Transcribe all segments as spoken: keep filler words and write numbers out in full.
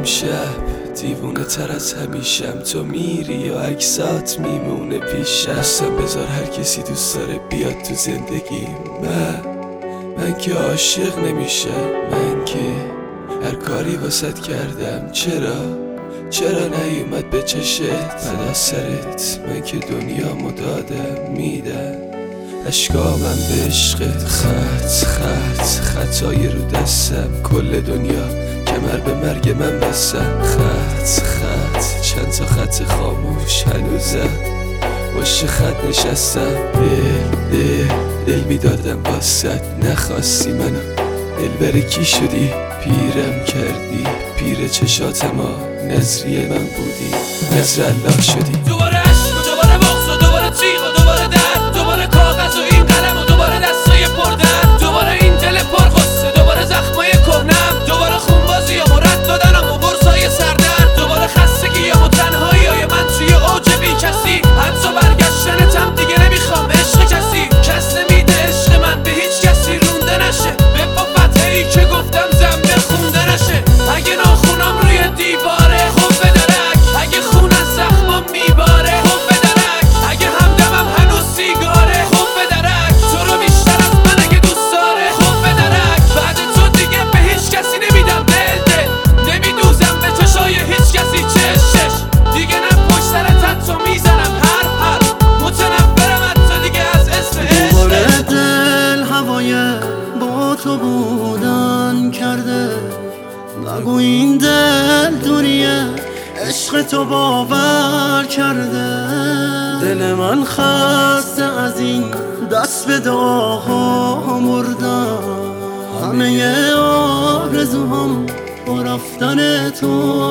امشب دیوونه تر از همیشم، تو میری یا عکسات میمونه پیشم. دستم بذار هر کسی دوست داره بیاد تو زندگی. من من که عاشق نمیشم، من که هر کاری واسط کردم. چرا چرا نیومد به چشت بعد از سرت؟ من که دنیامو دادم میدم، اشکامم به عشقت. خط خط خطای رو دستم، کل دنیا کمر به مرگ من بستم. خط خط چند تا خط خاموش هنوزم باشه خط نشستم. دل دل دل میدادم واسط، نخواستی منو دل بره کی شدی؟ پیرم کردی پیر چشات ما، نظریه من بودی نظر الله شدی. دوباره عشق و دوباره بغض و دوباره تیغ و دوباره درد، دوباره کاغذ و این قلم و دوباره دستای پردرد، دوباره این دل پرغصه، دوباره زخمای کهنم، دوباره خونبازیام و رد دادنم و برسای سردرد، دوباره خستگیام و تنهاییای من توی اوج بی کسی. حتی برگشتنتم دیگه نمیخوام، عشق کسی کس نمیده عشق من به هیچ کسی رونده نشه. به با فتحه‌ای که گفتم زنبه خونده نشه. اگه ناخونام روی دیواره خب به درک، اگه خون از زخمام میباره خب به درک، اگه همدمم هنوز سیگاره خب به درک، تو رو بیشتر از من اگه دوست داره خب به درک. بعد تو دیگه به هیچ کسی نمیدم دل دل، نمیدوزم به چشای هیچ کسی چش چش. دیگه نه پشت سرت حتی میزنم هر هر، متنفرم حتی دیگه از اسم عشق. دوباره دل هوای با تو بودن کرده، نگو این دل دوریه عشق تو باور کرده. دل من خسته از این دست به دعاها مردم، همه آرزوهام با رفتن تو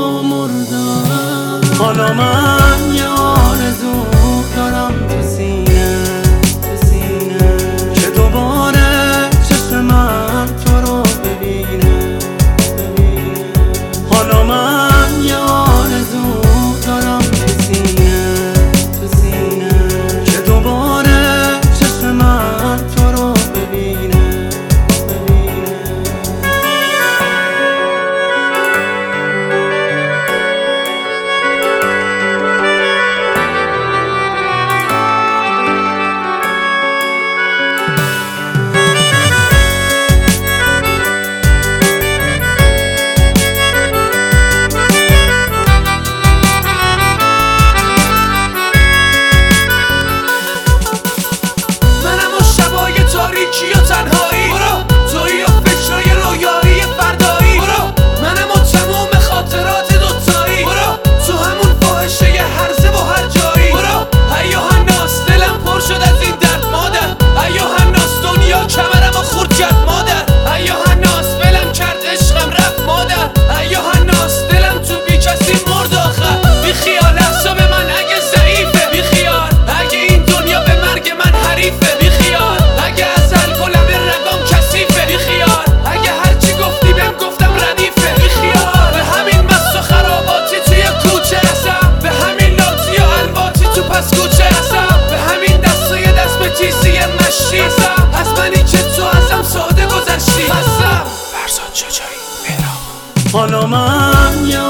مردم. حالا من یه آرزو دارم تو سینه، تو سینه که دوباره چشم من تو رو ببینه، ببینه. حالا من یه آرزو دارم تو سینه، تو سینه که دوباره چشم من تو رو ببینه، ببینه. تاریکی و تنهایی برو، تویی و فکرای رویایی فردایی برو، منم و تموم خاطرات دوتایی برو، تو همون فاحشه هرزه و هر جایی برو. ایا هناس دلم پر شد از این درد مادر، ایا هناس دنیا کمرم و خورد کرد مادر، ایا هناس ولم کرد عشقم رفت مادر، ایا هناس دلم تو بی کسی مرد آخر. بی خیال حساب من اگه ضعیفه، بی خیال اگه این دنیا به مرگ من حریفه، بی خیال اگه ازل کلم رگام کثیفه، بی خیال اگه هرچی گفتی بهم گفتم ردیفه، بی خیال به همین مست و خراباتی توی کوچه هستم، به همین لاتی و الواتی تو پس کوچه هستم، به همین دستای دست به تیزی مشتی هستم، از منی که تو ازم ساده گذشتی هستم. فرزاد شجاعی مهراب. حالا من یه